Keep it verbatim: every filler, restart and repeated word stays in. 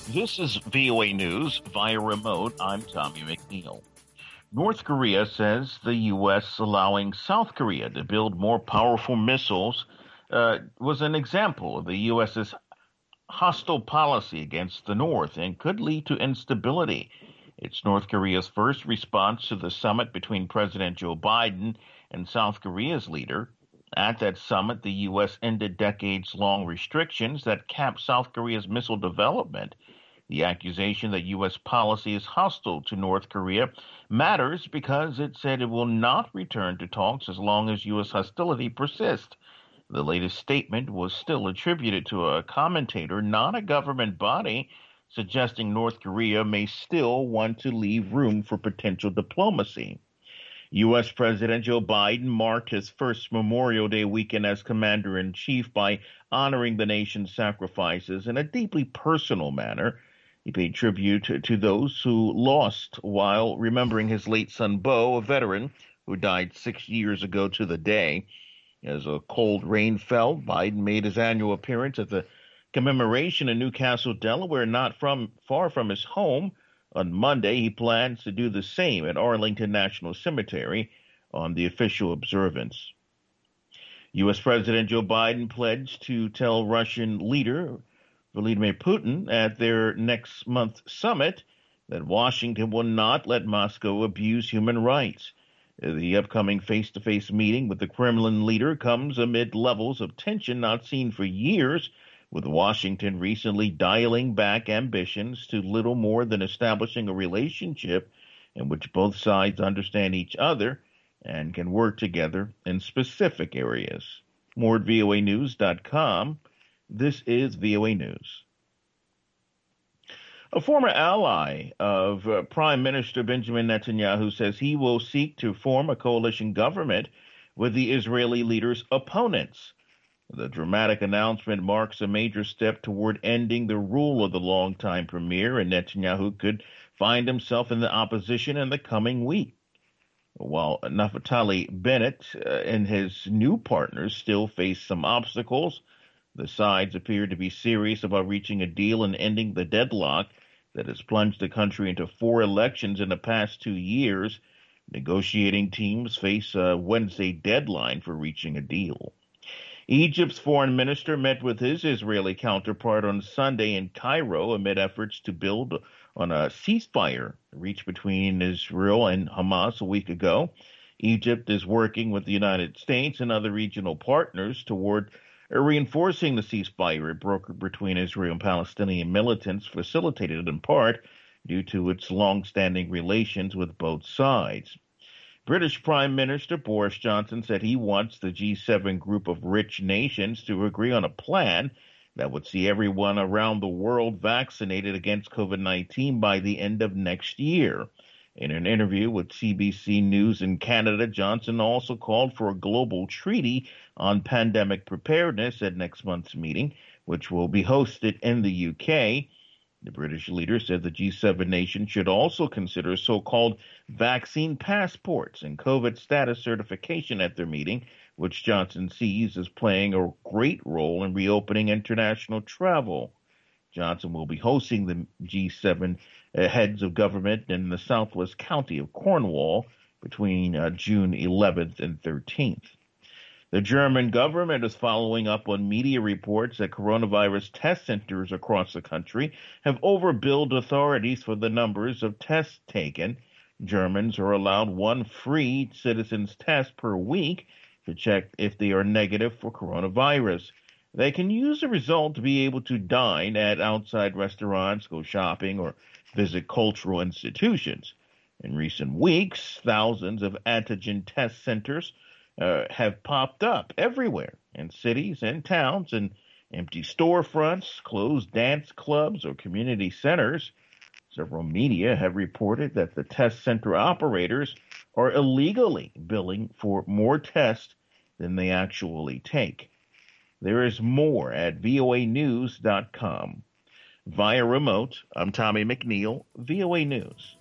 This is V O A News via remote. I'm Tommy McNeil. North Korea says the U S allowing South Korea to build more powerful missiles uh, was an example of the U.S.'s hostile policy against the North and could lead to instability. It's North Korea's first response to the summit between President Joe Biden and South Korea's leader. At that summit, the U S ended decades-long restrictions that capped South Korea's missile development. The accusation that U S policy is hostile to North Korea matters because it said it will not return to talks as long as U S hostility persists. The latest statement was still attributed to a commentator, not a government body, suggesting North Korea may still want to leave room for potential diplomacy. U S. President Joe Biden marked his first Memorial Day weekend as commander-in-chief by honoring the nation's sacrifices in a deeply personal manner. He paid tribute to, to those who lost while remembering his late son, Bo, a veteran who died six years ago to the day. As a cold rain fell, Biden made his annual appearance at the commemoration in Newcastle, Delaware, not from far from his home. On Monday, he plans to do the same at Arlington National Cemetery on the official observance. U S. President Joe Biden pledged to tell Russian leader Vladimir Putin at their next month summit that Washington will not let Moscow abuse human rights. The upcoming face-to-face meeting with the Kremlin leader comes amid levels of tension not seen for years, with Washington recently dialing back ambitions to little more than establishing a relationship in which both sides understand each other and can work together in specific areas. More at V O A news dot com. This is V O A News. A former ally of uh, Prime Minister Benjamin Netanyahu says he will seek to form a coalition government with the Israeli leader's opponents. The dramatic announcement marks a major step toward ending the rule of the longtime premier, and Netanyahu could find himself in the opposition in the coming week. While Naftali Bennett uh, and his new partners still face some obstacles, the sides appear to be serious about reaching a deal and ending the deadlock that has plunged the country into four elections in the past two years. Negotiating teams face a Wednesday deadline for reaching a deal. Egypt's foreign minister met with his Israeli counterpart on Sunday in Cairo amid efforts to build on a ceasefire reached between Israel and Hamas a week ago. Egypt is working with the United States and other regional partners toward reinforcing the ceasefire it brokered between Israel and Palestinian militants, facilitated in part due to its long-standing relations with both sides. British Prime Minister Boris Johnson said he wants the G seven group of rich nations to agree on a plan that would see everyone around the world vaccinated against COVID nineteen by the end of next year. In an interview with C B C News in Canada, Johnson also called for a global treaty on pandemic preparedness at next month's meeting, which will be hosted in the U K. The British leader said the G seven nations should also consider so-called vaccine passports and COVID status certification at their meeting, which Johnson sees as playing a great role in reopening international travel. Johnson will be hosting the G seven uh, heads of government in the southwest county of Cornwall between uh, June eleventh and thirteenth. The German government is following up on media reports that coronavirus test centers across the country have overbilled authorities for the numbers of tests taken. Germans are allowed one free citizens test per week to check if they are negative for coronavirus. They can use the result to be able to dine at outside restaurants, go shopping, or visit cultural institutions. In recent weeks, thousands of antigen test centers uh, have popped up everywhere in cities and towns, and empty storefronts, closed dance clubs, or community centers. Several media have reported that the test center operators are illegally billing for more tests than they actually take. There is more at V O A news dot com. Via remote, I'm Tommy McNeil, V O A News.